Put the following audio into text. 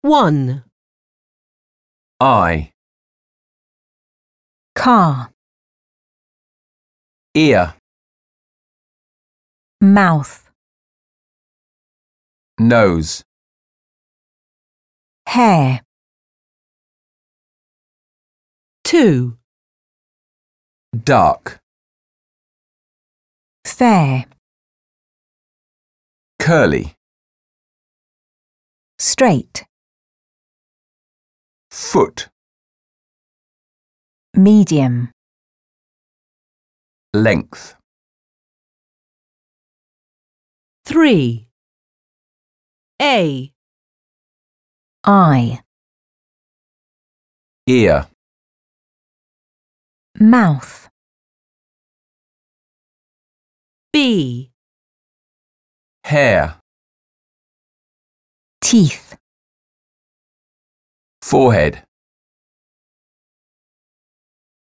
1, eye, car, ear, mouth, nose, hair, 2, dark, fair, curly, straight, foot, medium, length, 3, A, eye, ear, mouth, B, hair, teeth, forehead,